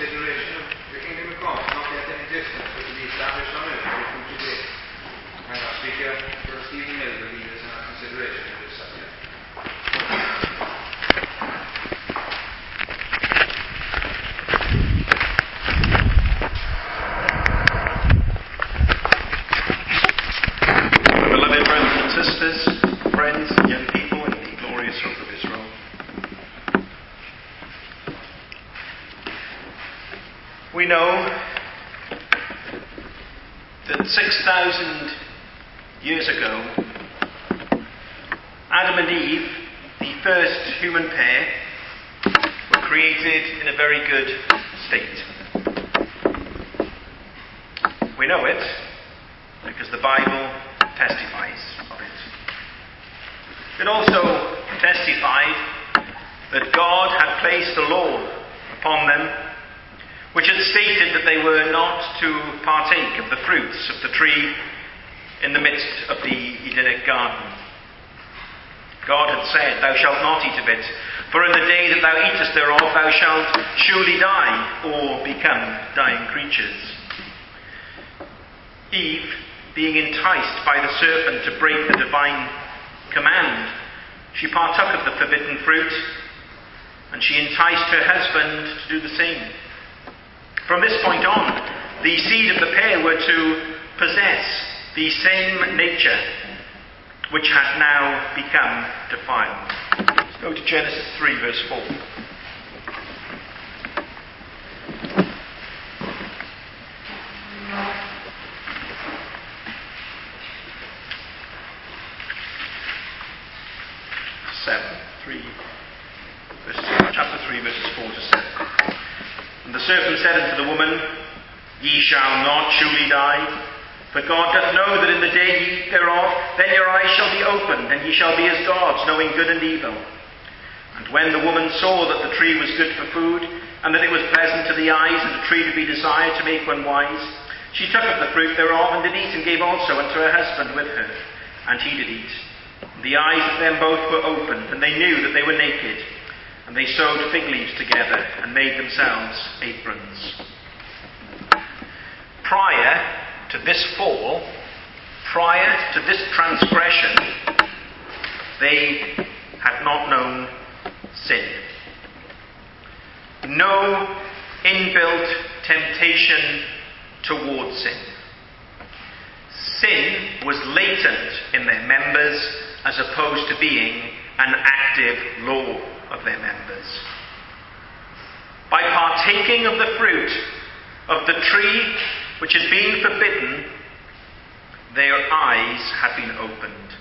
consideration of the kingdom of God, not yet in existence, but to be established on earth for future days. And our speaker, Brother Stephen Mills, will lead us in our consideration of this subject. Beloved brothers and sisters, friends, young people in the glorious hope of Israel. We know that 6,000 years ago, Adam and Eve, the first human pair, were created in a very good state. We know it because the Bible testifies of it. It also testified that God had placed a law upon them which had stated that they were not to partake of the fruits of the tree in the midst of the Edenic garden. God had said, "Thou shalt not eat of it, for in the day that thou eatest thereof thou shalt surely die, or become dying creatures." Eve, being enticed by the serpent to break the divine command, she partook of the forbidden fruit, and she enticed her husband to do the same. From this point on, the seed of the pair were to possess the same nature which had now become defiled. Let's go to Genesis 3, verse 4. Chapter 3, verses 4 to 7. And the serpent said unto the woman, Ye shall not surely die, for God doth know that in the day ye eat thereof, then your eyes shall be opened, and ye shall be as gods, knowing good and evil. And when the woman saw that the tree was good for food, and that it was pleasant to the eyes, and a tree to be desired to make one wise, she took of the fruit thereof, and did eat, and gave also unto her husband with her, and he did eat. And the eyes of them both were opened, and they knew that they were naked. And they sewed fig leaves together, and made themselves aprons. Prior to this fall, prior to this transgression, they had not known sin. No inbuilt temptation towards sin. Sin was latent in their members as opposed to being an active law of their members. By partaking of the fruit of the tree which had been forbidden, their eyes had been opened.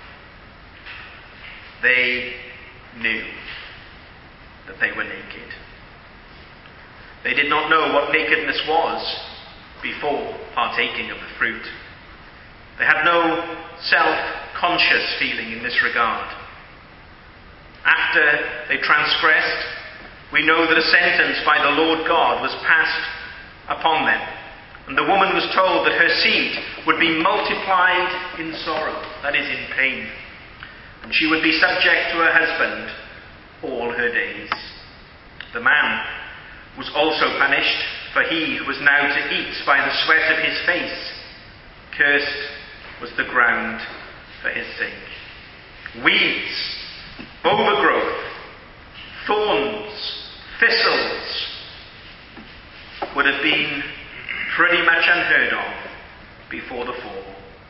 They knew that they were naked. They did not know what nakedness was before partaking of the fruit. They had no self-conscious feeling in this regard. After they transgressed, we know that a sentence by the Lord God was passed upon them. And the woman was told that her seed would be multiplied in sorrow, that is, in pain. And she would be subject to her husband all her days. The man was also punished, for he was now to eat by the sweat of his face. Cursed was the ground for his sake. Weeds, overgrowth, thorns, thistles would have been pretty much unheard of before the fall.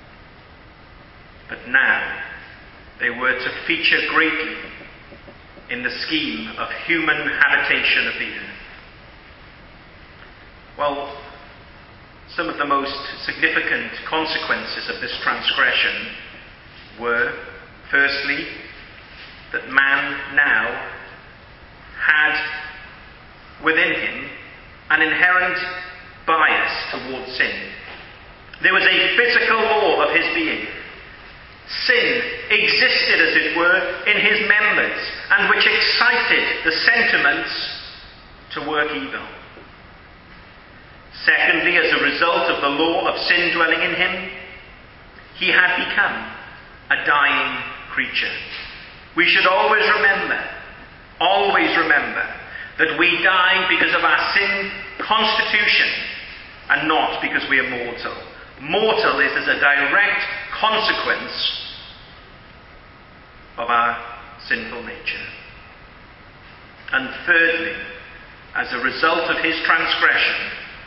But now they were to feature greatly in the scheme of human habitation of the earth. Well, some of the most significant consequences of this transgression were, firstly, that man now had within him an inherent bias towards sin. There was a physical law of his being. Sin existed, as it were, in his members, and which excited the sentiments to work evil. Secondly, as a result of the law of sin dwelling in him, he had become a dying creature. We should always remember That we die because of our sin constitution and not because we are mortal. Mortal is as a direct consequence of our sinful nature. And thirdly, as a result of his transgression,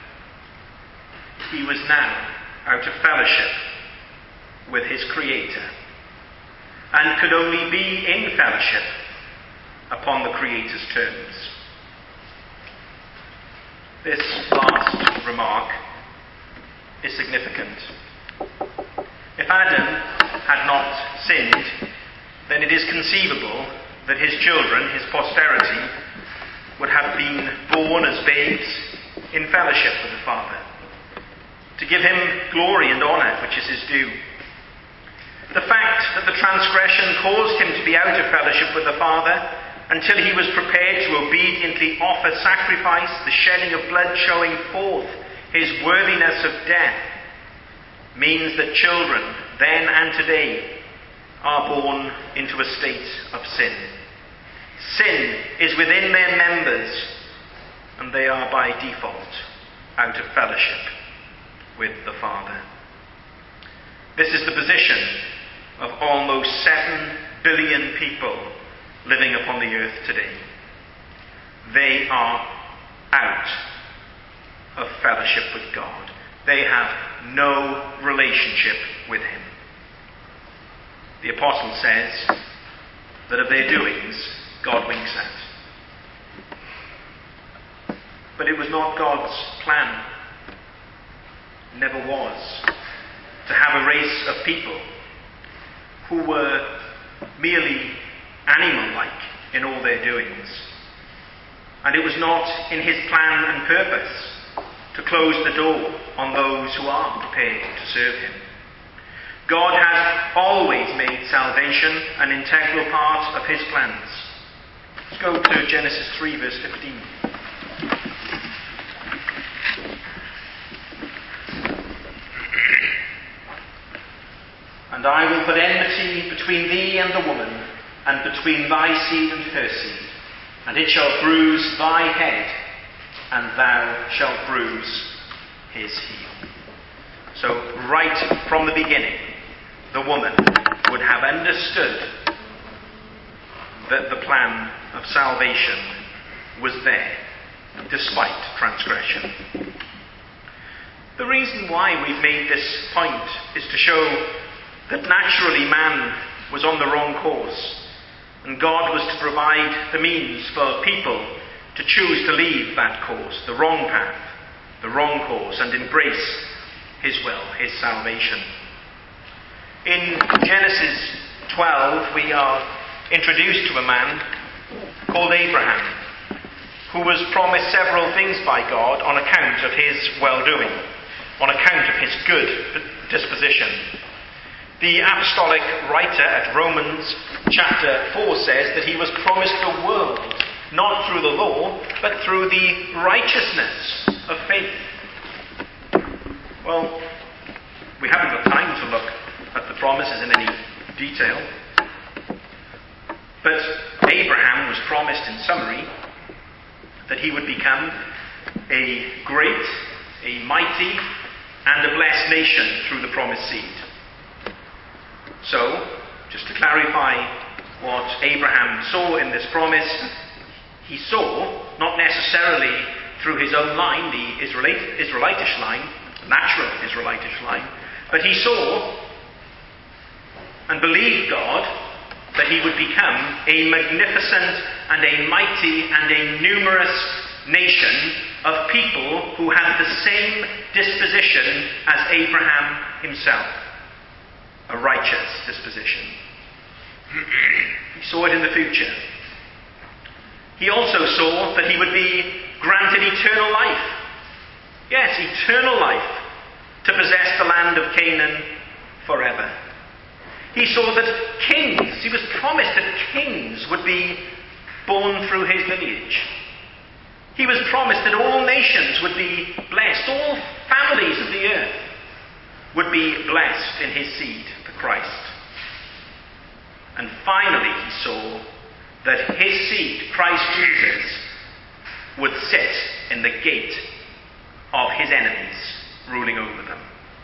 he was now out of fellowship with his Creator, and could only be in fellowship upon the Creator's terms. This last remark is significant. If Adam had not sinned, then it is conceivable that his children, his posterity, would have been born as babes in fellowship with the Father, to give him glory and honour which is his due. The fact that the transgression caused him to be out of fellowship with the Father until he was prepared to obediently offer sacrifice, the shedding of blood showing forth his worthiness of death, means that children then and today are born into a state of sin. Sin is within their members, and they are by default out of fellowship with the Father. This is the position of almost 7 billion people living upon the earth today. They are out of fellowship with God. They have no relationship with him. The apostle says that of their doings God winks at. But it was not God's plan, never was, to have a race of people who were merely animal-like in all their doings. And it was not in his plan and purpose to close the door on those who are prepared to serve him. God has always made salvation an integral part of his plans. Let's go to Genesis 3 verse 15. And I will put enmity between thee and the woman, and between thy seed and her seed, and it shall bruise thy head, and thou shalt bruise his heel. So right from the beginning, the woman would have understood that the plan of salvation was there, despite transgression. The reason why we've made this point is to show that naturally man was on the wrong course, and God was to provide the means for people to choose to leave that course, the wrong path, the wrong course, and embrace his will, his salvation. In Genesis 12, we are introduced to a man called Abraham, who was promised several things by God on account of his well-doing, on account of his good disposition. The apostolic writer at Romans chapter 4 says that he was promised the world, not through the law, but through the righteousness of faith. Well, we haven't got time to look at the promises in any detail, but Abraham was promised in summary that he would become a great, a mighty, and a blessed nation through the promised seed. So, just to clarify what Abraham saw in this promise, he saw, not necessarily through his own line, the Israelitish line, natural Israelitish line, but he saw and believed God that he would become a magnificent and a mighty and a numerous nation of people who had the same disposition as Abraham himself. A righteous disposition. He saw it in the future. He also saw that he would be granted eternal life. Yes, eternal life, to possess the land of Canaan forever. He saw that kings, he was promised that kings would be born through his lineage. He was promised that all nations would be blessed, all families of the earth would be blessed in his seed, the Christ. And finally he saw that his seed, Christ Jesus, would sit in the gate of his enemies, ruling over them.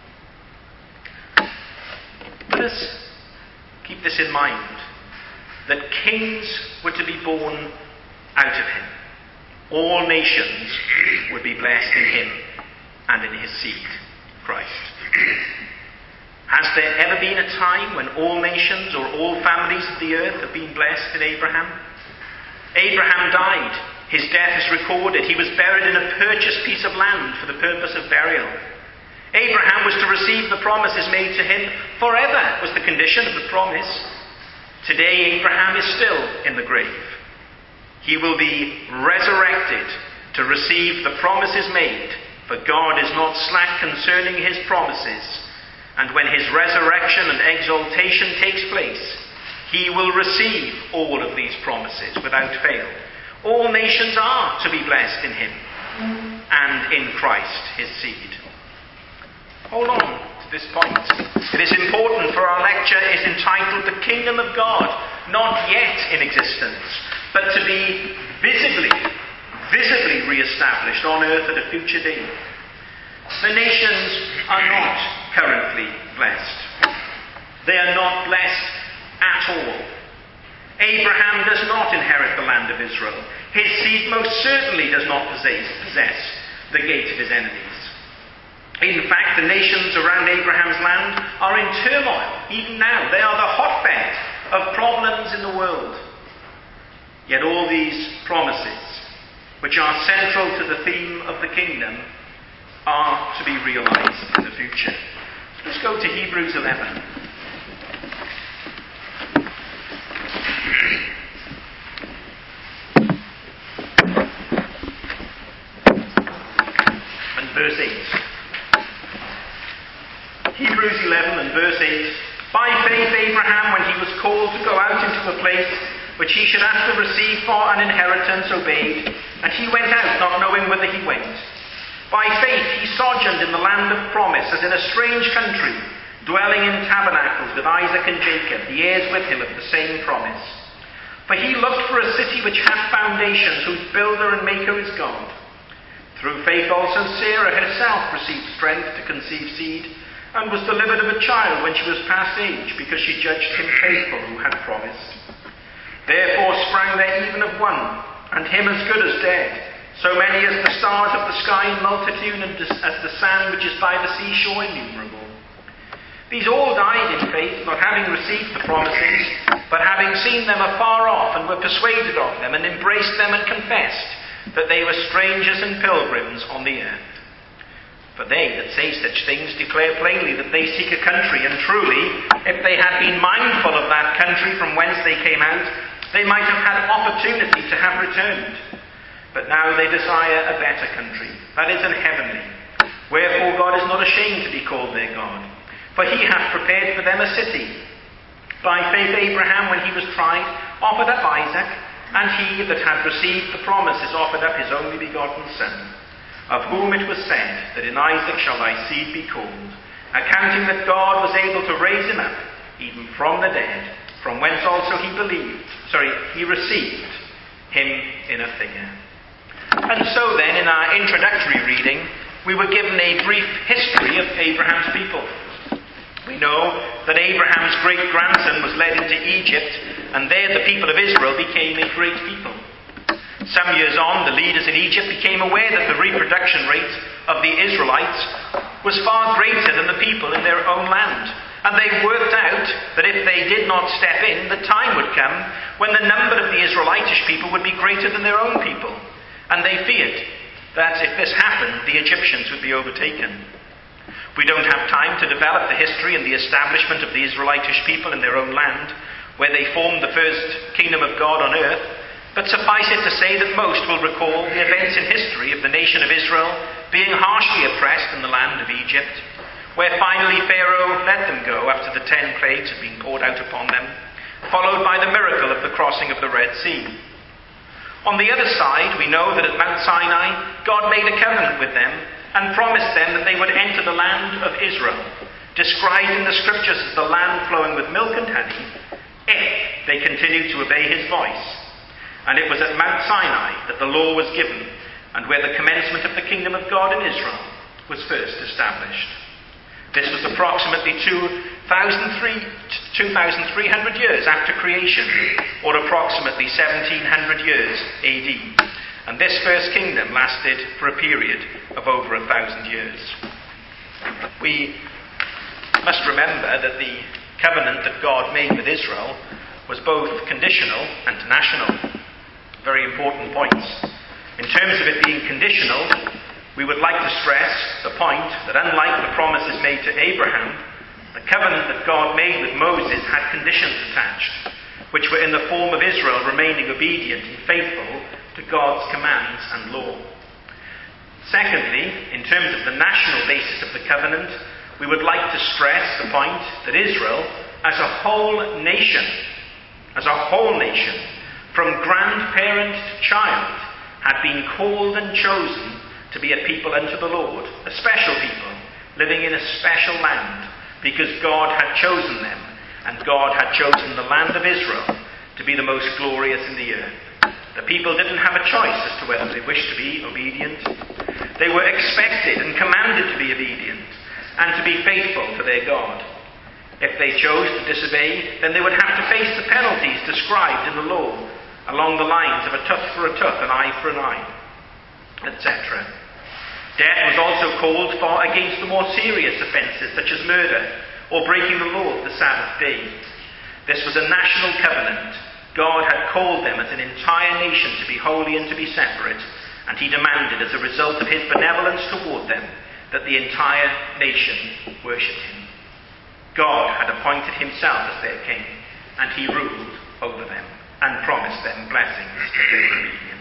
Let us keep this in mind, that kings were to be born out of him. All nations would be blessed in him and in his seed, Christ. Has there ever been a time when all nations or all families of the earth have been blessed in Abraham? Abraham died. His death is recorded. He was buried in a purchased piece of land for the purpose of burial. Abraham was to receive the promises made to him. Forever was the condition of the promise. Today Abraham is still in the grave. He will be resurrected to receive the promises made, for God is not slack concerning his promises. And when his resurrection and exaltation takes place, he will receive all of these promises without fail. All nations are to be blessed in him and in Christ, his seed. Hold on to this point. It is important, for our lecture is entitled The Kingdom of God, not yet in existence, but to be visibly re-established on earth at a future day. The nations are not currently blessed. They are not blessed at all. Abraham does not inherit the land of Israel. His seed most certainly does not possess the gate of his enemies. In fact, the nations around Abraham's land are in turmoil, even now. They are the hotbed of problems in the world. Yet all these promises, which are central to the theme of the kingdom, are to be realized in the future. Let's go to Hebrews 11. And verse 8. Hebrews 11 and verse 8. By faith Abraham, when he was called to go out into a place which he should after receive for an inheritance, obeyed, and he went out, not knowing whither he went. By faith he sojourned in the land of promise, as in a strange country, dwelling in tabernacles with Isaac and Jacob, the heirs with him of the same promise. For he looked for a city which hath foundations, whose builder and maker is God. Through faith also Sarah herself received strength to conceive seed, and was delivered of a child when she was past age, because she judged him faithful who had promised. Therefore sprang there even of one, and him as good as dead, so many as the stars of the sky in multitude, and as the sand which is by the seashore innumerable. These all died in faith, not having received the promises, but having seen them afar off, and were persuaded of them, and embraced them, and confessed that they were strangers and pilgrims on the earth. For they that say such things declare plainly that they seek a country, and truly, if they had been mindful of that country from whence they came out, they might have had opportunity to have returned. But now they desire a better country, that is, an heavenly. Wherefore God is not ashamed to be called their God, for he hath prepared for them a city. By faith Abraham, when he was tried, offered up Isaac, and he that had received the promises offered up his only begotten son, of whom it was said that in Isaac shall thy seed be called, accounting that God was able to raise him up, even from the dead, from whence also he received him in a figure. And so then, in our introductory reading, we were given a brief history of Abraham's people. We know that Abraham's great-grandson was led into Egypt, and there the people of Israel became a great people. Some years on, the leaders in Egypt became aware that the reproduction rate of the Israelites was far greater than the people in their own land. And they worked out that if they did not step in, the time would come when the number of the Israelitish people would be greater than their own people. And they feared that if this happened, the Egyptians would be overtaken. We don't have time to develop the history and the establishment of the Israelitish people in their own land, where they formed the first kingdom of God on earth. But suffice it to say that most will recall the events in history of the nation of Israel being harshly oppressed in the land of Egypt, where finally Pharaoh let them go after the 10 plagues had been poured out upon them, followed by the miracle of the crossing of the Red Sea. On the other side, we know that at Mount Sinai, God made a covenant with them and promised them that they would enter the land of Israel, described in the scriptures as the land flowing with milk and honey, if they continued to obey his voice. And it was at Mount Sinai that the law was given, and where the commencement of the kingdom of God in Israel was first established. This was approximately 2,300 years after creation, or approximately 1,700 years AD. And this first kingdom lasted for a period of over 1,000 years. We must remember that the covenant that God made with Israel was both conditional and national. Very important points. In terms of it being conditional, we would like to stress the point that unlike the promises made to Abraham, the covenant that God made with Moses had conditions attached, which were in the form of Israel remaining obedient and faithful to God's commands and law. Secondly, in terms of the national basis of the covenant, we would like to stress the point that Israel, as a whole nation, from grandparent to child, had been called and chosen to be a people unto the Lord, a special people, living in a special land, because God had chosen them, and God had chosen the land of Israel to be the most glorious in the earth. The people didn't have a choice as to whether they wished to be obedient. They were expected and commanded to be obedient, and to be faithful to their God. If they chose to disobey, then they would have to face the penalties described in the law, along the lines of a tooth for a tooth, an eye for an eye, etc. Death was also called for against the more serious offences, such as murder, or breaking the law of the Sabbath day. This was a national covenant. God had called them as an entire nation to be holy and to be separate, and he demanded, as a result of his benevolence toward them, that the entire nation worship him. God had appointed himself as their king, and he ruled over them and promised them blessings if they were obedient.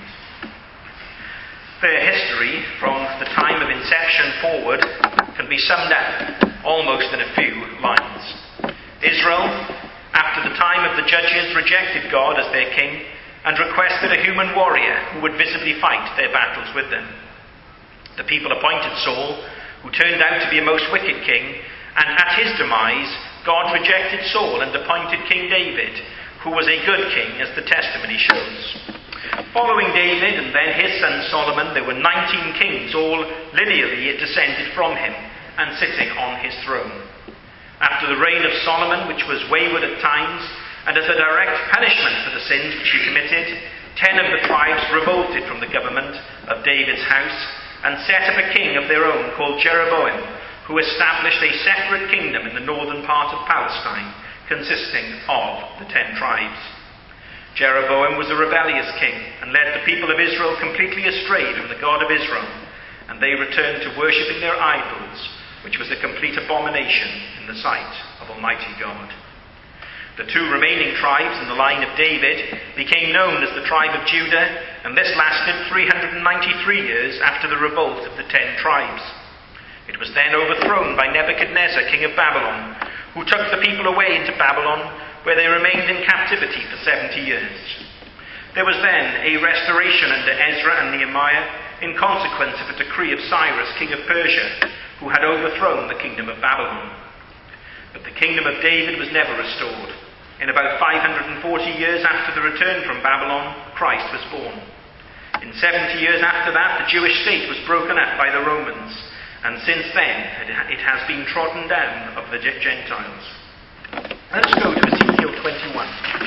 Their history, from the time of inception forward, can be summed up almost in a few lines. Israel, after the time of the judges, rejected God as their king and requested a human warrior who would visibly fight their battles with them. The people appointed Saul, who turned out to be a most wicked king, and at his demise, God rejected Saul and appointed King David, who was a good king, as the testimony shows. Following David and then his son Solomon, there were 19 kings, all lineally descended from him, and sitting on his throne. After the reign of Solomon, which was wayward at times, and as a direct punishment for the sins which he committed, 10 of the tribes revolted from the government of David's house, and set up a king of their own called Jeroboam, who established a separate kingdom in the northern part of Palestine, consisting of the 10 tribes. Jeroboam was a rebellious king and led the people of Israel completely astray from the God of Israel, and they returned to worshipping their idols, which was a complete abomination in the sight of Almighty God. The 2 remaining tribes in the line of David became known as the tribe of Judah, and this lasted 393 years after the revolt of the 10 tribes. It was then overthrown by Nebuchadnezzar, king of Babylon, who took the people away into Babylon, where they remained in captivity for 70 years. There was then a restoration under Ezra and Nehemiah in consequence of a decree of Cyrus, king of Persia, who had overthrown the kingdom of Babylon. But the kingdom of David was never restored. In about 540 years after the return from Babylon, Christ was born. In 70 years after that, the Jewish state was broken up by the Romans, and since then it has been trodden down of the Gentiles. Let's go to Ezekiel 21.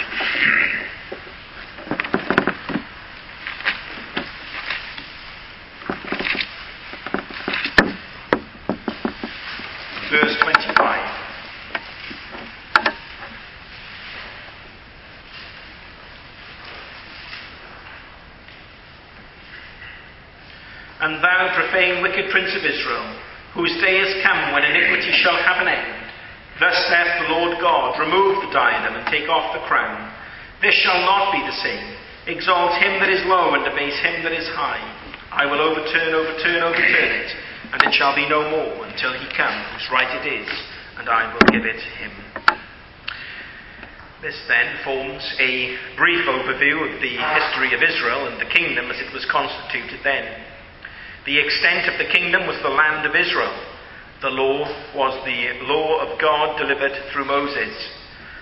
Verse 25. And thou, profane, wicked prince of Israel, whose day is come when iniquity shall have an end, thus saith the Lord God, remove the diadem and take off the crown. This shall not be the same. Exalt him that is low and abase him that is high. I will overturn it, and it shall be no more until he come whose right it is, and I will give it him. This then forms a brief overview of the history of Israel and the kingdom as it was constituted then. The extent of the kingdom was the land of Israel. The law was the law of God delivered through Moses.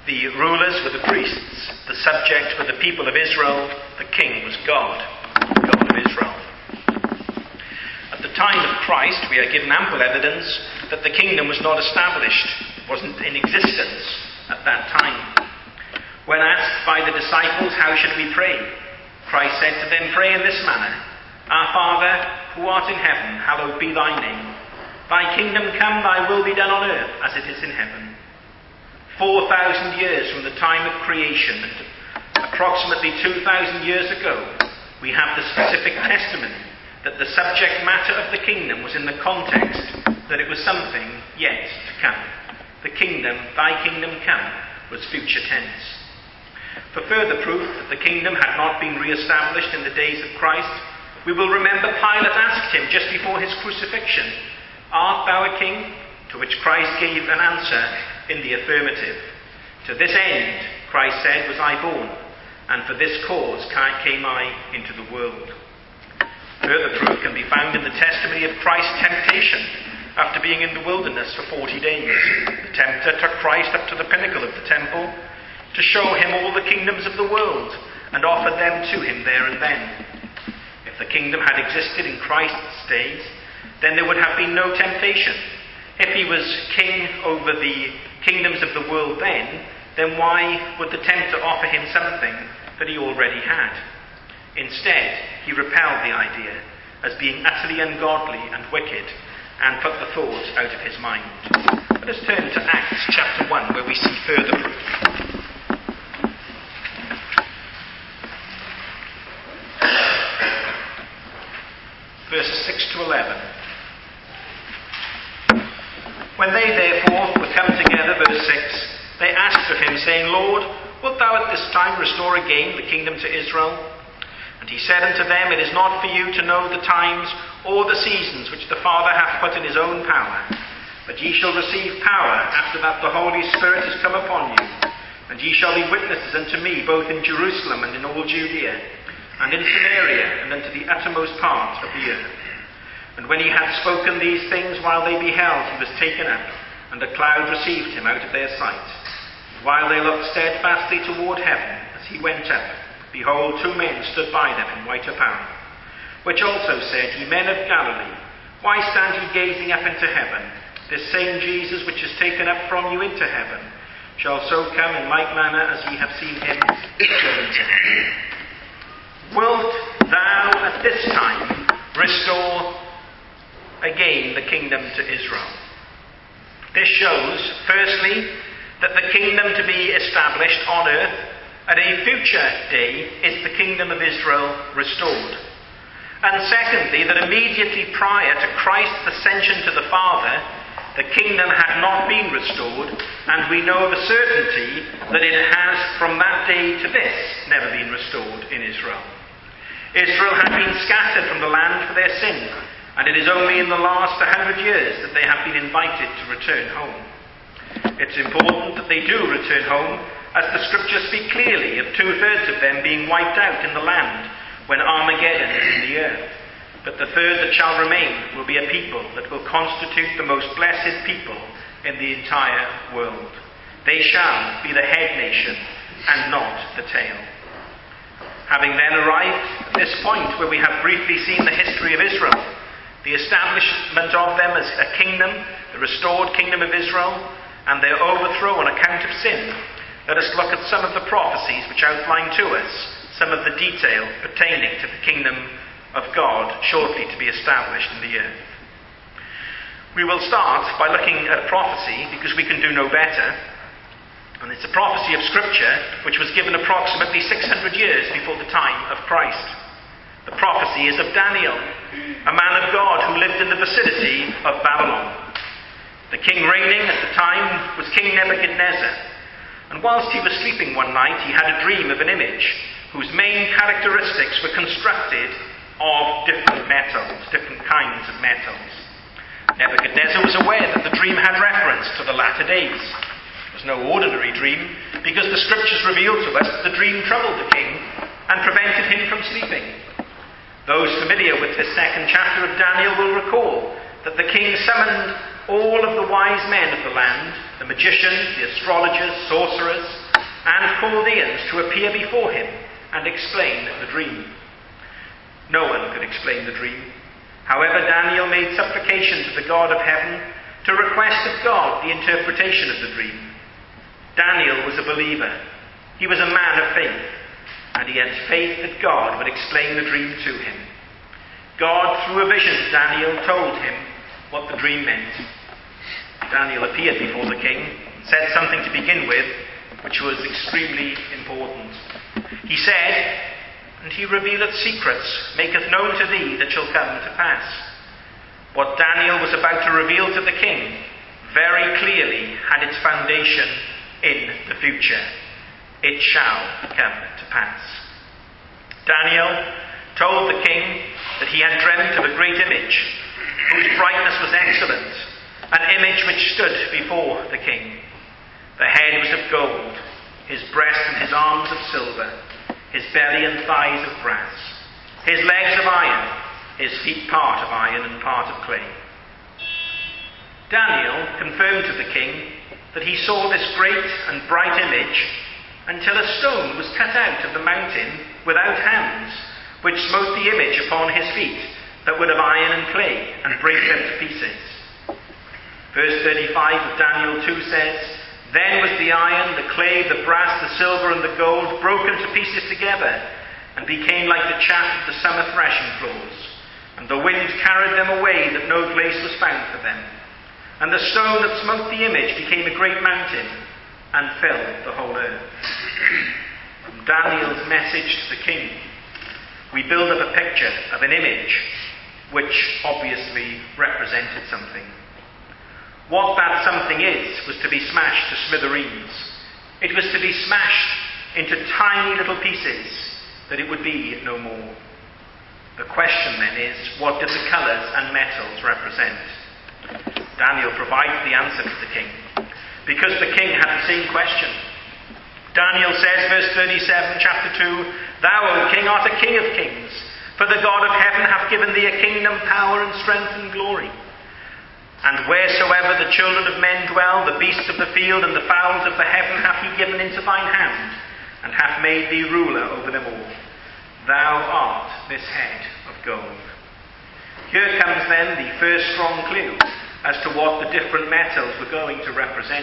The rulers were the priests, the subjects were the people of Israel, the king was God, God of Israel. At the time of Christ, we are given ample evidence that the kingdom was not established, wasn't in existence at that time. When asked by the disciples, how should we pray? Christ said to them, pray in this manner, Our Father, who art in heaven, hallowed be thy name. Thy kingdom come, thy will be done on earth as it is in heaven. 4,000 years from the time of creation, and approximately 2,000 years ago, we have the specific testimony that the subject matter of the kingdom was in the context that it was something yet to come. The kingdom, thy kingdom come, was future tense. For further proof that the kingdom had not been re-established in the days of Christ, we will remember Pilate asked him just before his crucifixion, Art thou a king? To which Christ gave an answer in the affirmative. To this end, Christ said, was I born, and for this cause came I into the world. Further proof can be found in the testimony of Christ's temptation after being in the wilderness for 40 days. The tempter took Christ up to the pinnacle of the temple to show him all the kingdoms of the world and offered them to him there and then. If the kingdom had existed in Christ's days, then there would have been no temptation. If he was king over the kingdoms of the world then why would the tempter offer him something that he already had? Instead, he repelled the idea as being utterly ungodly and wicked and put the thought out of his mind. Let us turn to Acts chapter 1 where we see further proof. Verses 6 to 11. When they therefore were come together, verse 6, they asked of him, saying, Lord, wilt thou at this time restore again the kingdom to Israel? And he said unto them, It is not for you to know the times or the seasons which the Father hath put in his own power, but ye shall receive power after that the Holy Spirit is come upon you. And ye shall be witnesses unto me both in Jerusalem and in all Judea, and in Samaria, and unto the uttermost part of the earth. And when he had spoken these things, while they beheld, he was taken up, and a cloud received him out of their sight. And while they looked steadfastly toward heaven as he went up, behold, two men stood by them in white apparel, which also said, Ye men of Galilee, why stand ye gazing up into heaven? This same Jesus which is taken up from you into heaven shall so come in like manner as ye have seen him go into heaven. Wilt thou at this time restore again the kingdom to Israel? This shows, firstly, that the kingdom to be established on earth at a future day is the kingdom of Israel restored. And secondly, that immediately prior to Christ's ascension to the Father, the kingdom had not been restored, and we know of a certainty that it has from that day to this never been restored in Israel. Israel had been scattered from the land for their sin, and it is only in the last 100 years that they have been invited to return home. It's important that they do return home, as the scriptures speak clearly of 2/3 of them being wiped out in the land when Armageddon is in the earth. But the third that shall remain will be a people that will constitute the most blessed people in the entire world. They shall be the head nation and not the tail. Having then arrived at this point where we have briefly seen the history of Israel, the establishment of them as a kingdom, the restored kingdom of Israel, and their overthrow on account of sin, let us look at some of the prophecies which outline to us some of the detail pertaining to the kingdom of God shortly to be established in the earth. We will start by looking at a prophecy because we can do no better. And it's a prophecy of Scripture which was given approximately 600 years before the time of Christ. The prophecy is of Daniel, a man of God who lived in the vicinity of Babylon. The king reigning at the time was King Nebuchadnezzar. And whilst he was sleeping one night, he had a dream of an image whose main characteristics were constructed of different metals, different kinds of metals. Nebuchadnezzar was aware that the dream had reference to the latter days. It was no ordinary dream, because the scriptures reveal to us that the dream troubled the king and prevented him from sleeping. Those familiar with this second chapter of Daniel will recall that the king summoned all of the wise men of the land, the magicians, the astrologers, sorcerers, and Chaldeans to appear before him and explain the dream. No one could explain the dream. However, Daniel made supplication to the God of heaven to request of God the interpretation of the dream. Daniel was a believer. He was a man of faith, and he had faith that God would explain the dream to him. God, through a vision to Daniel, told him what the dream meant. Daniel appeared before the king and said something to begin with, which was extremely important. He said, "And he revealeth secrets, maketh known to thee that shall come to pass." What Daniel was about to reveal to the king very clearly had its foundation in the future. It shall come to pass. Daniel told the king that he had dreamt of a great image, whose brightness was excellent, an image which stood before the king. The head was of gold, his breast and his arms of silver, his belly and thighs of brass, his legs of iron, his feet part of iron and part of clay. Daniel confirmed to the king that he saw this great and bright image until a stone was cut out of the mountain without hands, which smote the image upon his feet, that were of iron and clay, and brake them to pieces. Verse 35 of Daniel 2 says, "Then was the iron, the clay, the brass, the silver, and the gold broken to pieces together, and became like the chaff of the summer threshing floors. And the wind carried them away, that no place was found for them. And the stone that smote the image became a great mountain, and filled the whole earth." From Daniel's message to the king, we build up a picture of an image which obviously represented something. What that something was to be smashed to smithereens. It was to be smashed into tiny little pieces, that it would be no more. The question then is, what did the colours and metals represent? Daniel provides the answer to the king, because the king had the same question. Daniel says, verse 37, chapter 2, "Thou, O king, art a king of kings, for the God of heaven hath given thee a kingdom, power, and strength, and glory. And wheresoever the children of men dwell, the beasts of the field and the fowls of the heaven hath he given into thine hand, and hath made thee ruler over them all. Thou art this head of gold." Here comes then the first strong clue as to what the different metals were going to represent.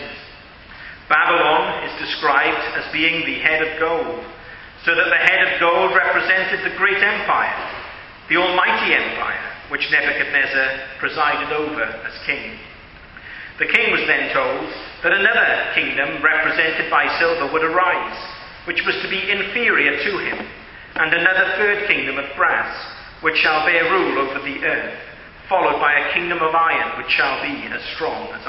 Babylon is described as being the head of gold, so that the head of gold represented the great empire, the almighty empire, which Nebuchadnezzar presided over as king. The king was then told that another kingdom represented by silver would arise, which was to be inferior to him, and another third kingdom of brass, which shall bear rule over the earth, followed by a kingdom of iron, which shall be as strong as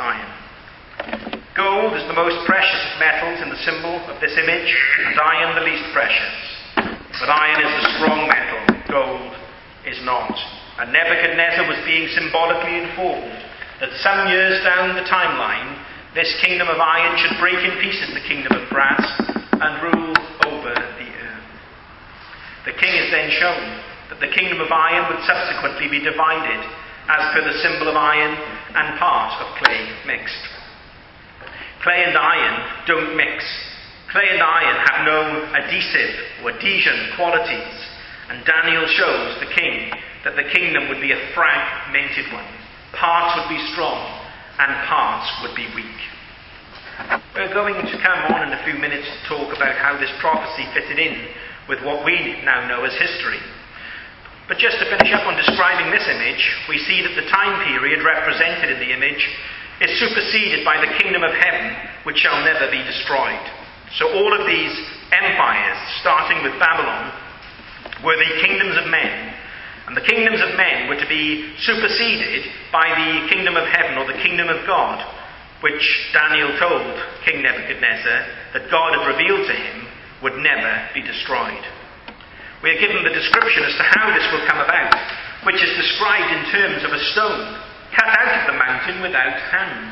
iron. Gold is the most precious of metals in the symbol of this image, and iron the least precious. But iron is a strong metal, gold is not. And Nebuchadnezzar was being symbolically informed that some years down the timeline, this kingdom of iron should break in pieces the kingdom of brass and rule over the earth. The king is then shown that the kingdom of iron would subsequently be divided, as per the symbol of iron and part of clay mixed. Clay and iron don't mix. Clay and iron have no adhesive or adhesion qualities, and Daniel shows the king that the kingdom would be a fragmented one. Parts would be strong and parts would be weak. We're going to come on in a few minutes to talk about how this prophecy fitted in with what we now know as history. But just to finish up on describing this image, we see that the time period represented in the image is superseded by the kingdom of heaven, which shall never be destroyed. So all of these empires, starting with Babylon, were the kingdoms of men. And the kingdoms of men were to be superseded by the kingdom of heaven, or the kingdom of God, which Daniel told King Nebuchadnezzar that God had revealed to him would never be destroyed. We are given the description as to how this will come about, which is described in terms of a stone cut out of the mountain without hands.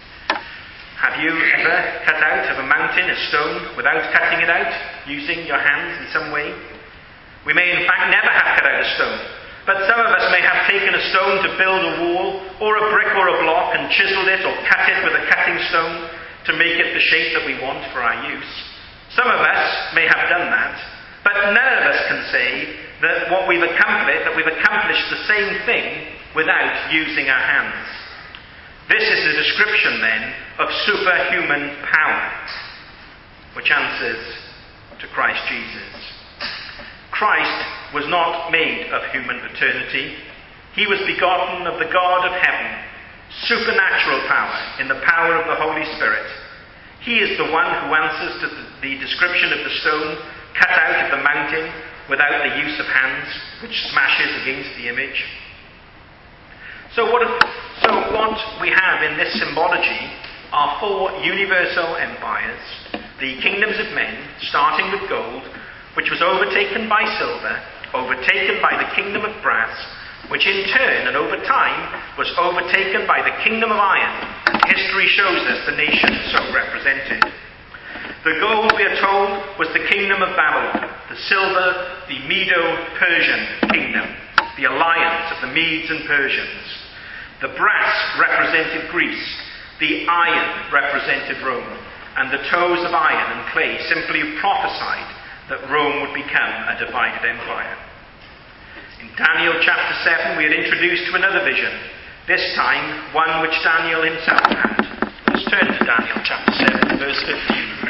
Have you ever cut out of a mountain a stone without cutting it out, using your hands in some way? We may in fact never have cut out a stone, but some of us may have taken a stone to build a wall, or a brick or a block, and chiseled it or cut it with a cutting stone to make it the shape that we want for our use. Some of us may have done that, but none of us can say that we've accomplished the same thing without using our hands. This is a description then of superhuman power, which answers to Christ Jesus. Christ was not made of human paternity. He was begotten of the God of heaven, supernatural power in the power of the Holy Spirit. He is the one who answers to the description of the stone cut out of the mountain without the use of hands, which smashes against the image. So what we have in this symbology are four universal empires, the kingdoms of men, starting with gold, which was overtaken by silver, overtaken by the kingdom of brass, which in turn and over time was overtaken by the kingdom of iron. History shows us the nations so represented. The gold, we are told, was the kingdom of Babylon. The silver, the Medo-Persian kingdom, the alliance of the Medes and Persians. The brass represented Greece. The iron represented Rome. And the toes of iron and clay simply prophesied that Rome would become a divided empire. In Daniel chapter 7, we are introduced to another vision, this time one which Daniel himself had. Let's turn to Daniel chapter 7, verse 15.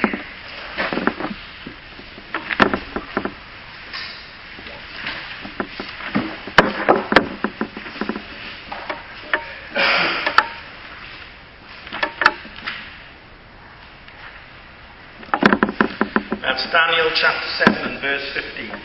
That's Daniel chapter 7 and verse 15.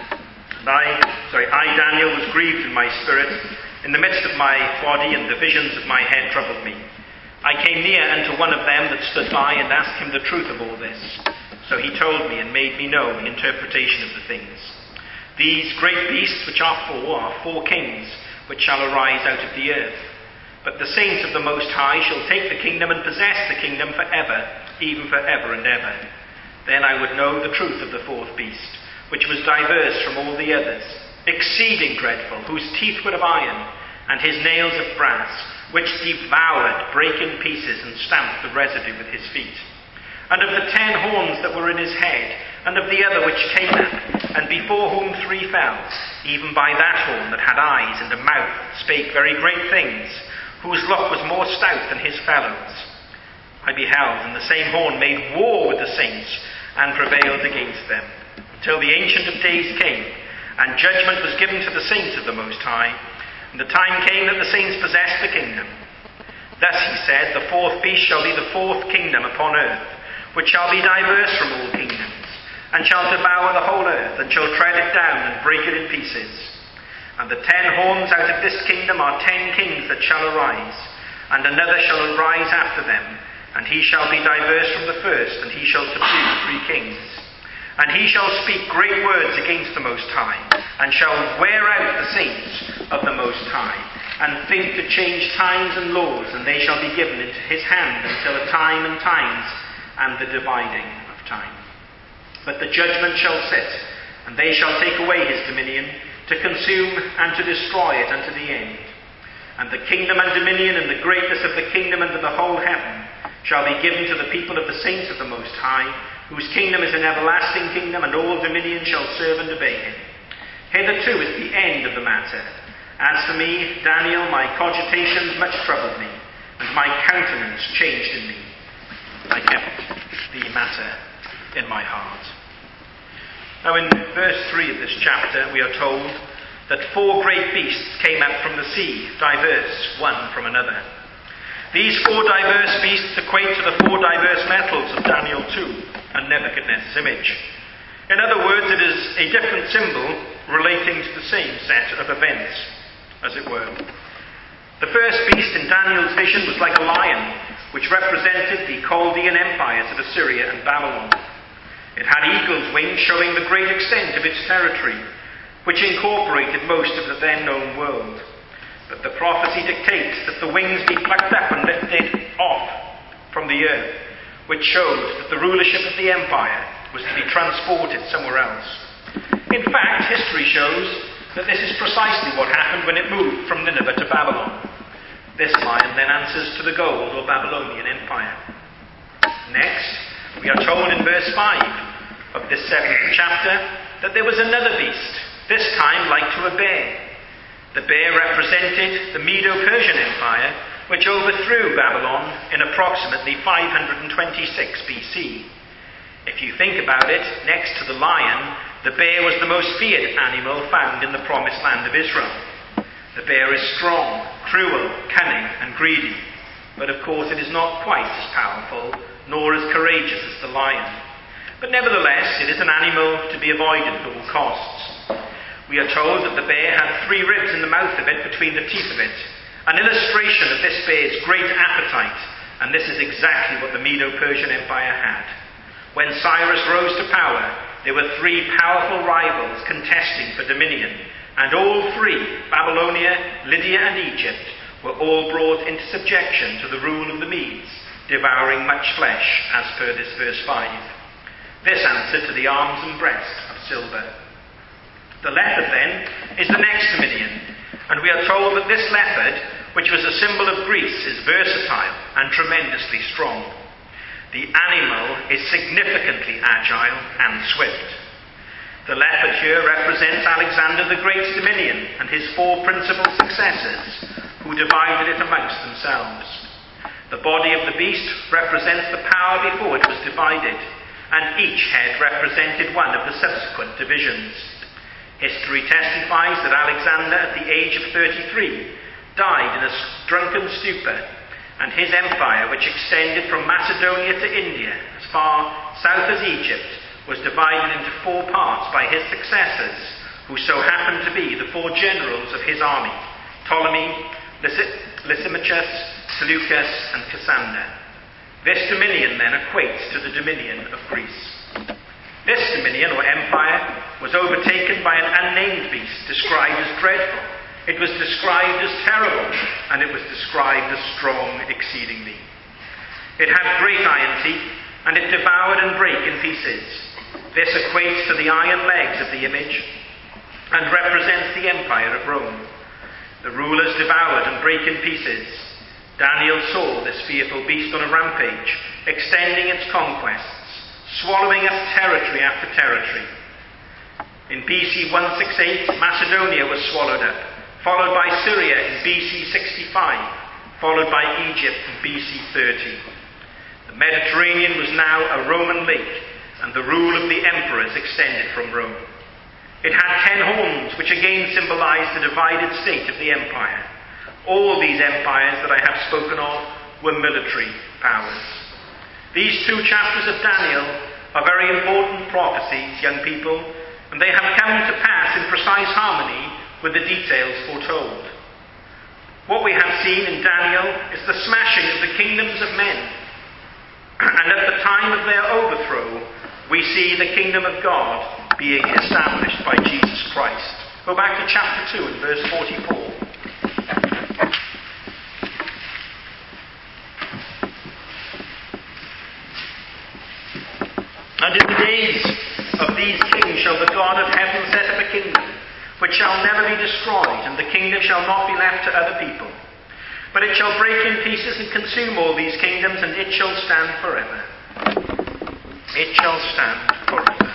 I, Daniel, was grieved in my spirit. In the midst of my body, and the visions of my head troubled me. I came near unto one of them that stood by, and asked him the truth of all this. So he told me, and made me know the interpretation of the things. These great beasts, which are four kings, which shall arise out of the earth. But the saints of the Most High shall take the kingdom, and possess the kingdom forever, even forever and ever. Then I would know the truth of the fourth beast, which was diverse from all the others, exceeding dreadful, whose teeth were of iron, and his nails of brass, which devoured, brake in pieces, and stamped the residue with his feet. And of the 10 horns that were in his head, and of the other which came up, and before whom 3 fell, even by that horn that had eyes and a mouth, spake very great things, whose look was more stout than his fellows. I beheld, and the same horn made war with the saints, and prevailed against them, until the Ancient of Days came, and judgment was given to the saints of the Most High, and the time came that the saints possessed the kingdom. Thus he said, the fourth beast shall be the fourth kingdom upon earth, which shall be diverse from all kingdoms, and shall devour the whole earth, and shall tread it down, and break it in pieces. And the 10 horns out of this kingdom are 10 kings that shall arise, and another shall arise after them, and he shall be diverse from the first, and he shall subdue 3 kings. And he shall speak great words against the Most High, and shall wear out the saints of the Most High, and think to change times and laws, and they shall be given into his hand until a time and times, and the dividing of time. But the judgment shall sit, and they shall take away his dominion, to consume and to destroy it unto the end. And the kingdom and dominion and the greatness of the kingdom under the whole heaven shall be given to the people of the saints of the Most High, whose kingdom is an everlasting kingdom, and all dominion shall serve and obey him. Hitherto is the end of the matter. As for me, Daniel, my cogitations much troubled me, and my countenance changed in me. I kept the matter in my heart. Now in verse 3 of this chapter, we are told that 4 great beasts came up from the sea, diverse one from another. These 4 diverse beasts equate to the 4 diverse metals of Daniel 2 and Nebuchadnezzar's image. In other words, it is a different symbol relating to the same set of events, as it were. The first beast in Daniel's vision was like a lion, which represented the Chaldean empires of Assyria and Babylon. It had eagle's wings, showing the great extent of its territory, which incorporated most of the then known world. But the prophecy dictates that the wings be plucked up and lifted off from the earth, which showed that the rulership of the empire was to be transported somewhere else. In fact, history shows that this is precisely what happened when it moved from Nineveh to Babylon. This lion then answers to the gold or Babylonian empire. Next, We are told in verse 5 of this 7th chapter that there was another beast, this time like to a bear. The bear represented the Medo-Persian Empire, which overthrew Babylon in approximately 526 BC. If you think about it, next to the lion, the bear was the most feared animal found in the promised land of Israel. The bear is strong, cruel, cunning, and greedy, but of course it is not quite as powerful, nor as courageous as the lion. But nevertheless, it is an animal to be avoided at all costs. We are told that the bear had 3 ribs in the mouth of it, between the teeth of it, an illustration of this bear's great appetite, and this is exactly what the Medo-Persian Empire had. When Cyrus rose to power, there were 3 powerful rivals contesting for dominion, and all 3, Babylonia, Lydia, and Egypt, were all brought into subjection to the rule of the Medes, devouring much flesh, as per this verse 5. This answered to the arms and breast of silver. The leopard, then, is the next dominion, and we are told that this leopard, which was a symbol of Greece, is versatile and tremendously strong. The animal is significantly agile and swift. The leopard here represents Alexander the Great's dominion and his 4 principal successors, who divided it amongst themselves. The body of the beast represents the power before it was divided, and each head represented one of the subsequent divisions. History testifies that Alexander, at the age of 33, died in a drunken stupor, and his empire, which extended from Macedonia to India, as far south as Egypt, was divided into 4 parts by his successors, who so happened to be the 4 generals of his army: Ptolemy, Lysimachus, Seleucus, and Cassander. This dominion then equates to the dominion of Greece. This dominion, or empire, was overtaken by an unnamed beast, described as dreadful. It was described as terrible, and it was described as strong exceedingly. It had great iron teeth, and it devoured and brake in pieces. This equates to the iron legs of the image, and represents the empire of Rome. The rulers devoured and brake in pieces. Daniel saw this fearful beast on a rampage, extending its conquests, swallowing up territory after territory. In BC 168, Macedonia was swallowed up, followed by Syria in BC 65, followed by Egypt in BC 30. The Mediterranean was now a Roman lake, and the rule of the emperors extended from Rome. It had 10 horns, which again symbolized the divided state of the empire. All these empires that I have spoken of were military powers. These 2 chapters of Daniel are very important prophecies, young people, and they have come to pass in precise harmony with the details foretold. What we have seen in Daniel is the smashing of the kingdoms of men, and at the time of their overthrow, we see the kingdom of God being established by Jesus Christ. Go back to chapter 2 and verse 44. And in the days of these kings shall the God of heaven set up a kingdom, which shall never be destroyed, and the kingdom shall not be left to other people. But it shall break in pieces and consume all these kingdoms, and it shall stand forever. It shall stand forever.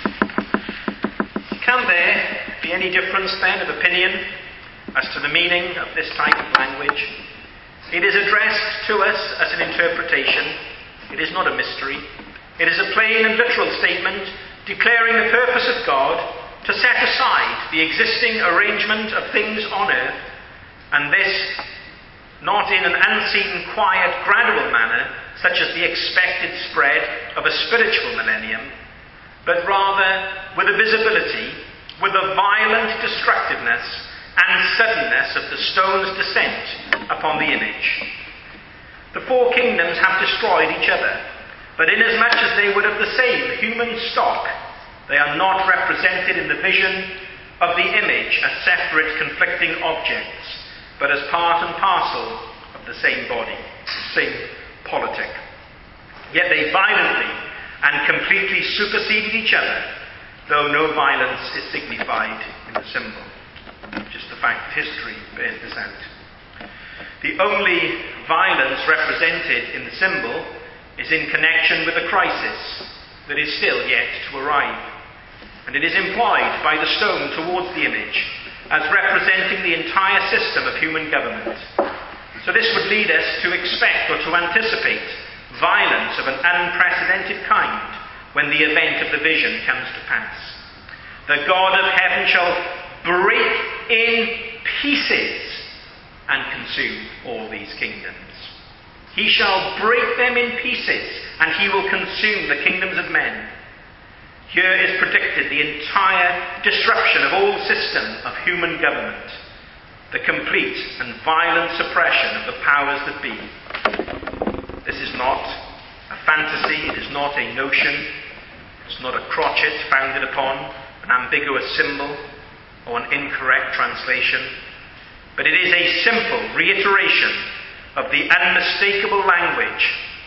Can there be any difference then of opinion as to the meaning of this type of language? It is addressed to us as an interpretation. It is not a mystery. It is a plain and literal statement declaring the purpose of God to set aside the existing arrangement of things on earth, and this not in an unseen, quiet, gradual manner, such as the expected spread of a spiritual millennium, but rather with a visibility, with a violent destructiveness and suddenness of the stone's descent upon the image. The 4 kingdoms have destroyed each other, but inasmuch as they were of the same human stock, they are not represented in the vision of the image as separate conflicting objects, but as part and parcel of the same body, the same politic. Yet they violently and completely superseded each other, though no violence is signified in the symbol. Just the fact of history bears this out. The only violence represented in the symbol is in connection with the crisis that is still yet to arrive. And it is employed by the stone towards the image as representing the entire system of human government. So this would lead us to expect or to anticipate violence of an unprecedented kind when the event of the vision comes to pass. The God of heaven shall break in pieces and consume all these kingdoms. He shall break them in pieces, and he will consume the kingdoms of men. Here is predicted the entire disruption of all system of human government, the complete and violent suppression of the powers that be. This is not a fantasy, it is not a notion, it's not a crotchet founded upon an ambiguous symbol or an incorrect translation, but it is a simple reiteration of the unmistakable language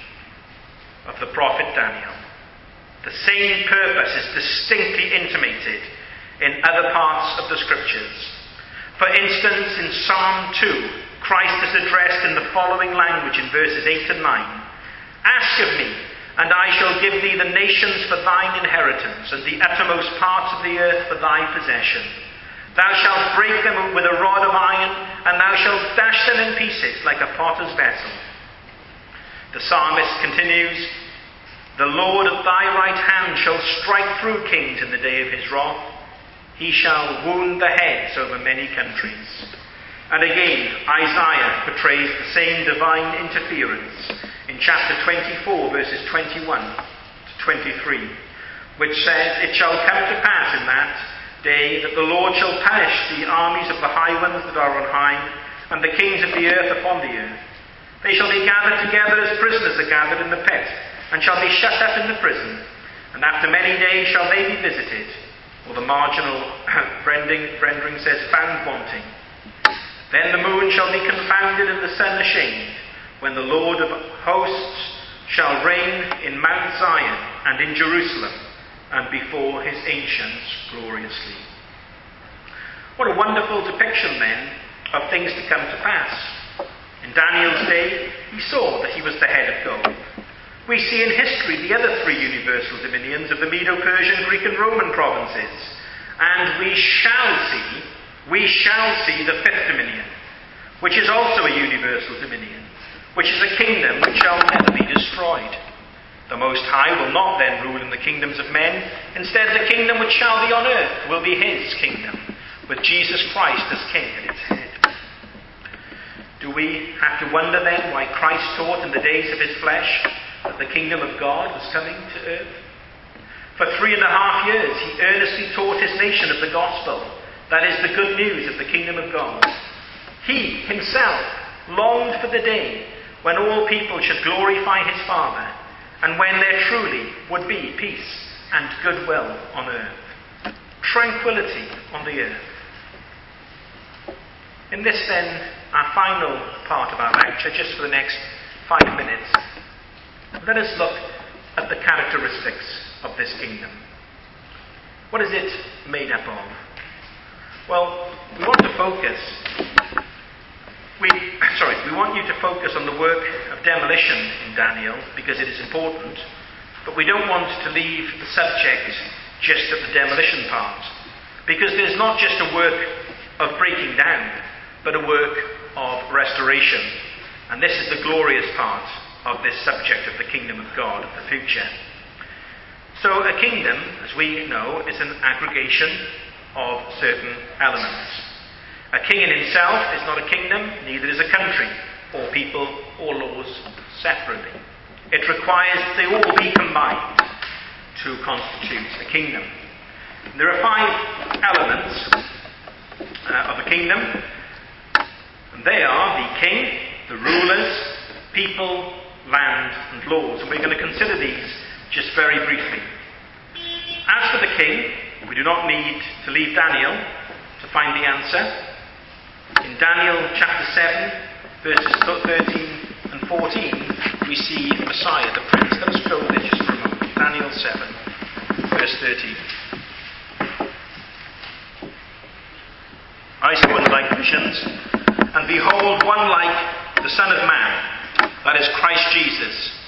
of the prophet Daniel. The same purpose is distinctly intimated in other parts of the scriptures. For instance, in Psalm 2, Christ is addressed in the following language in verses 8 and 9. Ask of me, and I shall give thee the nations for thine inheritance, and the uttermost parts of the earth for thy possession. Thou shalt break them with a rod of iron, and thou shalt dash them in pieces like a potter's vessel. The psalmist continues, the Lord at thy right hand shall strike through kings in the day of his wrath. He shall wound the heads over many countries. And again, Isaiah portrays the same divine interference in chapter 24, verses 21 to 23, which says, It shall come to pass in that day that the Lord shall punish the armies of the high ones that are on high, and the kings of the earth upon the earth. They shall be gathered together as prisoners are gathered in the pit, and shall be shut up in the prison, and after many days shall they be visited. Or the marginal rendering says, found wanting. Then the moon shall be confounded and the sun ashamed, when the Lord of hosts shall reign in Mount Zion and in Jerusalem, and before his ancients gloriously. What a wonderful depiction then of things to come to pass. In Daniel's day, he saw that he was the head of gold. We see in history the other three universal dominions of the Medo-Persian, Greek and Roman provinces. And we shall see the fifth dominion, which is also a universal dominion, which is a kingdom which shall never be destroyed. The Most High will not then rule in the kingdoms of men. Instead, the kingdom which shall be on earth will be his kingdom, with Jesus Christ as king at its head. Do we have to wonder then why Christ taught in the days of his flesh that the kingdom of God was coming to earth? For 3.5 years he earnestly taught his nation of the gospel, that is, the good news of the kingdom of God. He himself longed for the day when all people should glorify his Father, and when there truly would be peace and goodwill on earth. Tranquility on the earth. In this then, our final part of our lecture, just for the next 5 minutes, let us look at the characteristics of this kingdom. What is it made up of? Well, we want to focus. We want you to focus on the work of demolition in Daniel because it is important, but we don't want to leave the subject just at the demolition part, because there's not just a work of breaking down, but a work of restoration. And this is the glorious part of this subject of the kingdom of God of the future. So a kingdom, as we know, is an aggregation of certain elements. A king in himself is not a kingdom, neither is a country, or people, or laws separately. It requires that they all be combined to constitute a kingdom. There are 5 elements of a kingdom, and they are the king, the rulers, people, land, and laws. And we're going to consider these just very briefly. As for the king, we do not need to leave Daniel to find the answer. In Daniel chapter 7, verses 13 and 14, we see Messiah, the Prince. Let us go there just for a moment. Daniel 7, verse 13. I saw in like visions, and behold, one like the Son of Man, that is Christ Jesus,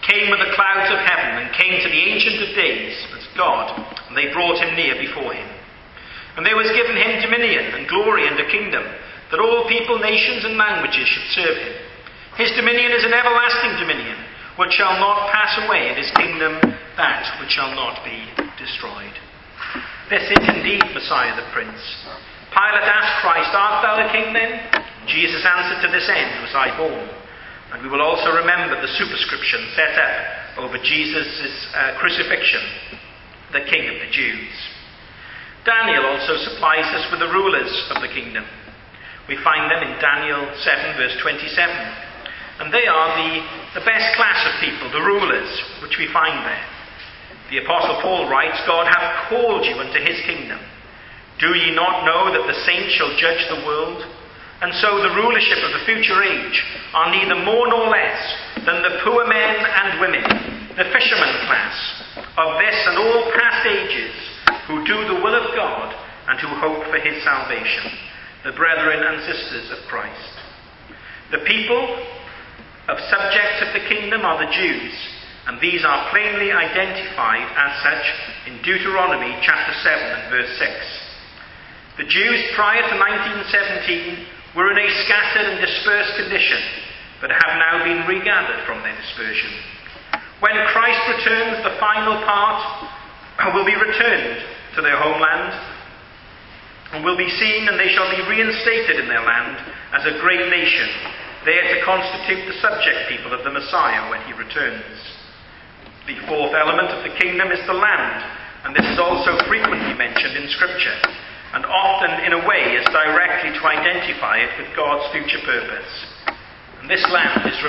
came with the clouds of heaven and came to the Ancient of Days, that's God, and they brought him near before him. And there was given him dominion and glory and a kingdom, that all people, nations and languages should serve him. His dominion is an everlasting dominion, which shall not pass away, and his kingdom that which shall not be destroyed. This is indeed Messiah the Prince. Pilate asked Christ, "Art thou the king then?" Jesus answered, "To this end was I born." And we will also remember the superscription set up over Jesus' crucifixion, the King of the Jews. Daniel also supplies us with the rulers of the kingdom. We find them in Daniel 7 verse 27. And they are the best class of people, the rulers, which we find there. The Apostle Paul writes, "God hath called you unto his kingdom. Do ye not know that the saints shall judge the world? And so the rulership of the future age are neither more nor less than the poor men and women, the fisherman class, of this and all past ages, who do the will of God and who hope for his salvation, the brethren and sisters of Christ." The people of subjects of the kingdom are the Jews, and these are plainly identified as such in Deuteronomy chapter 7 and verse 6. The Jews prior to 1917 were in a scattered and dispersed condition, but have now been regathered from their dispersion. When Christ returns, the final part will be returned to their homeland, and will be seen, and they shall be reinstated in their land as a great nation, there to constitute the subject people of the Messiah when he returns. The fourth element of the kingdom is the land, and this is also frequently mentioned in Scripture, and often in a way as directly to identify it with God's future purpose. And this land is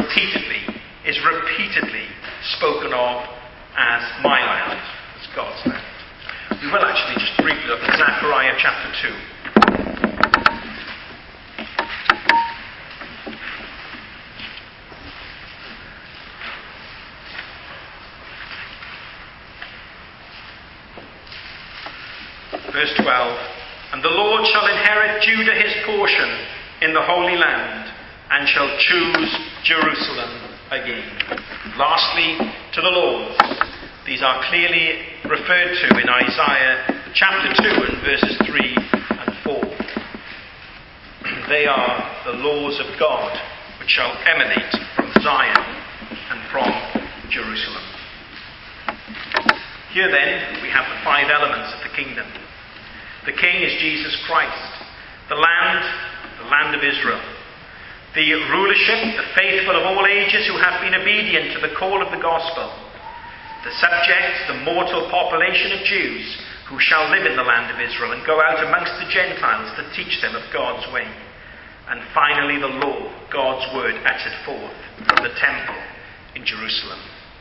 repeatedly spoken of as my land, as God's land. We will actually just briefly look at Zechariah chapter 2. Verse 12, "And the Lord shall inherit Judah his portion in the Holy Land, and shall choose Jerusalem again." Lastly, to the laws. These are clearly referred to in Isaiah chapter 2 and verses 3 and 4. They are the laws of God, which shall emanate from Zion and from Jerusalem. Here then, we have the 5 elements of the kingdom. The king is Jesus Christ. The land of Israel. The rulership, the faithful of all ages who have been obedient to the call of the gospel. The subject, the mortal population of Jews who shall live in the land of Israel and go out amongst the Gentiles to teach them of God's way. And finally the law, God's word uttered forth from the temple in Jerusalem.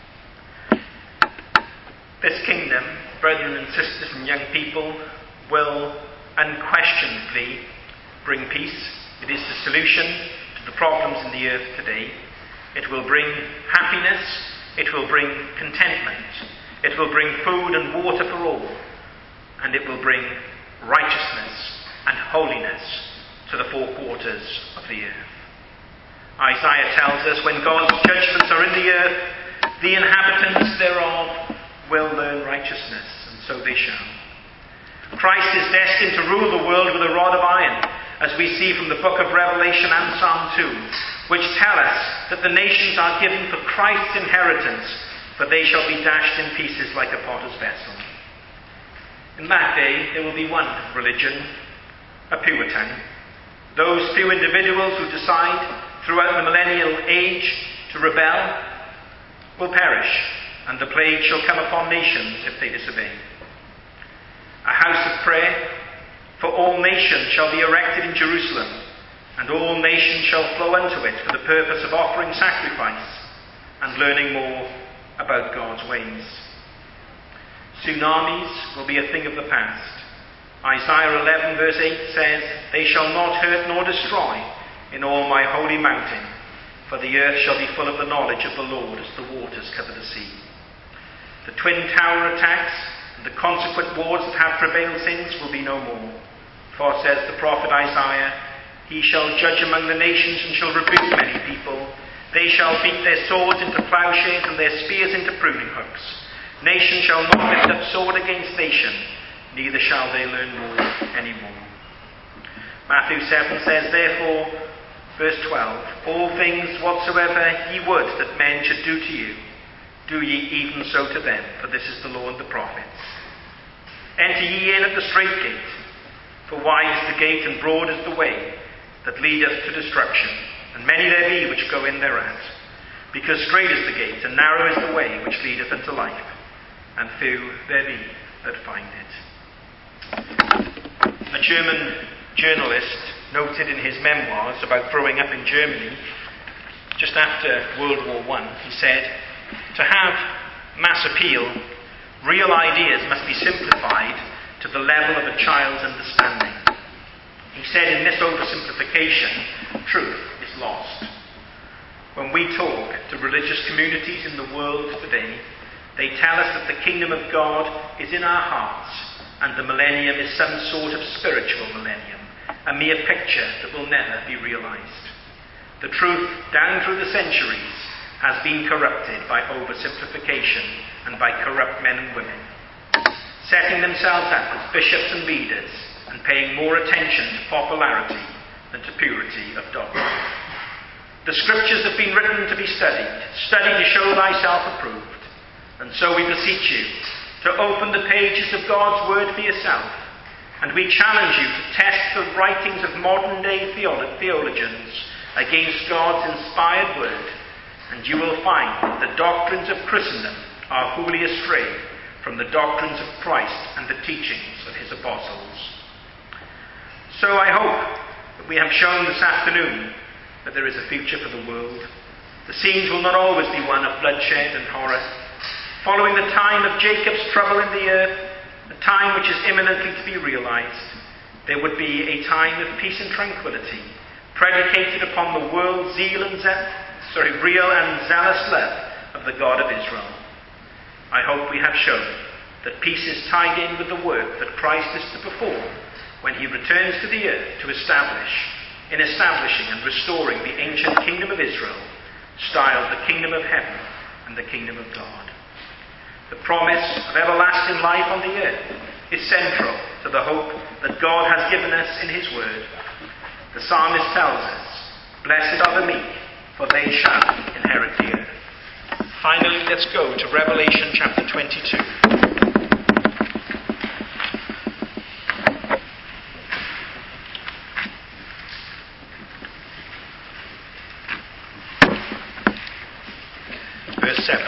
This kingdom, brethren and sisters and young people, will unquestionably bring peace. It is the solution to the problems in the earth today. It will bring happiness. It will bring contentment. It will bring food and water for all. And it will bring righteousness and holiness to the 4 quarters of the earth. Isaiah tells us, when God's judgments are in the earth, the inhabitants thereof will learn righteousness, and so they shall. Christ is destined to rule the world with a rod of iron, as we see from the book of Revelation and Psalm 2, which tell us that the nations are given for Christ's inheritance, for they shall be dashed in pieces like a potter's vessel. In that day, there will be one religion, a pure tongue. Those few individuals who decide throughout the millennial age to rebel will perish, and the plague shall come upon nations if they disobey. A house of prayer for all nations shall be erected in Jerusalem, and all nations shall flow unto it for the purpose of offering sacrifice and learning more about God's ways. Tsunamis will be a thing of the past. Isaiah 11 verse 8 says, "They shall not hurt nor destroy in all my holy mountain, for the earth shall be full of the knowledge of the Lord as the waters cover the sea." The Twin Tower attacks and the consequent wars that have prevailed since will be no more. For, says the prophet Isaiah, "He shall judge among the nations and shall rebuke many people, They shall beat their swords into plowshares and their spears into pruning hooks. Nation shall not lift up sword against nation, neither shall they learn war any more. Matthew 7 says, therefore, verse 12, all things whatsoever ye would that men should do to you, do ye even so to them, for this is the law and the prophets. Enter ye in at the strait gate, for wide is the gate and broad is the way that leadeth to destruction, and many there be which go in thereat. Because strait is the gate, and narrow is the way which leadeth unto life, and few there be that find it. A German journalist noted in his memoirs about growing up in Germany, just after World War I, he said, to have mass appeal, real ideas must be simplified to the level of a child's understanding. He said, in this oversimplification, truth is lost. When we talk to religious communities in the world today, they tell us that the kingdom of God is in our hearts, and the millennium is some sort of spiritual millennium, a mere picture that will never be realized. The truth, down through the centuries, has been corrupted by oversimplification and by corrupt men and women, setting themselves up as bishops and leaders and paying more attention to popularity than to purity of doctrine. The scriptures have been written to be studied, study to show thyself approved. And so we beseech you to open the pages of God's word for yourself, and we challenge you to test the writings of modern day theologians against God's inspired word, and you will find that the doctrines of Christendom are wholly astray from the doctrines of Christ and the teachings of his apostles. So I hope that we have shown this afternoon that there is a future for the world. The scenes will not always be one of bloodshed and horror. Following the time of Jacob's trouble in the earth, a time which is imminently to be realized, there would be a time of peace and tranquility, predicated upon the world's real and zealous love of the God of Israel. I hope we have shown that peace is tied in with the work that Christ is to perform when he returns to the earth to establishing and restoring the ancient kingdom of Israel, styled the kingdom of heaven and the kingdom of God. The promise of everlasting life on the earth is central to the hope that God has given us in his word. The psalmist tells us, blessed are the meek, for they shall inherit the earth. Finally, let's go to Revelation chapter 22. Verse 7.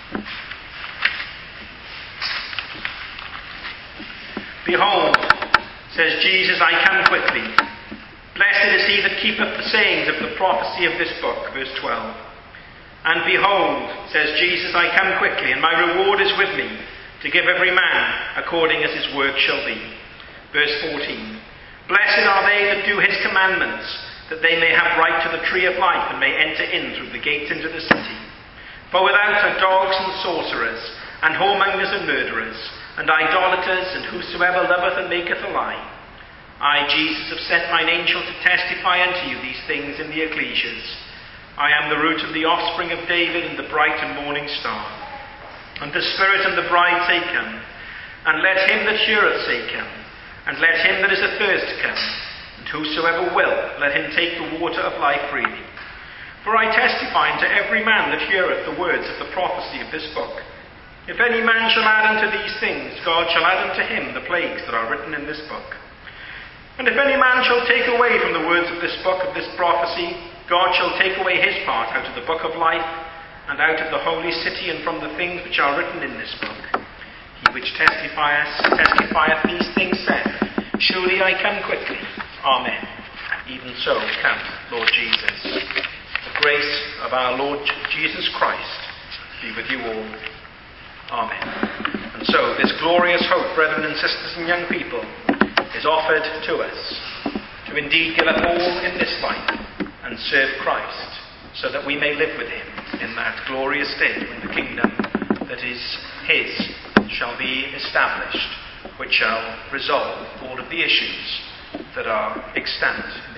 Behold, says Jesus, I come quickly. Blessed is he that keepeth the sayings of the prophecy of this book. Verse 12. And behold, says Jesus, I come quickly, and my reward is with me, to give every man according as his work shall be. Verse 14. Blessed are they that do his commandments, that they may have right to the tree of life, and may enter in through the gates into the city. For without are dogs and sorcerers, and whoremongers and murderers, and idolaters, and whosoever loveth and maketh a lie. I, Jesus, have sent mine angel to testify unto you these things in the ecclesias. I am the root and the offspring of David, and the bright and morning star. And the Spirit and the bride say, come. And let him that heareth say, come. And let him that is athirst come. And whosoever will, let him take the water of life freely. For I testify unto every man that heareth the words of the prophecy of this book. If any man shall add unto these things, God shall add unto him the plagues that are written in this book. And if any man shall take away from the words of this book of this prophecy, God shall take away his part out of the book of life, and out of the holy city, and from the things which are written in this book. He which testifieth these things saith, surely I come quickly. Amen. Even so come, Lord Jesus. The grace of our Lord Jesus Christ be with you all. Amen. And so this glorious hope, brethren and sisters and young people, is offered to us, to indeed give up all in this life and serve Christ, so that we may live with him in that glorious day when the kingdom that is his shall be established, which shall resolve all of the issues that are extant in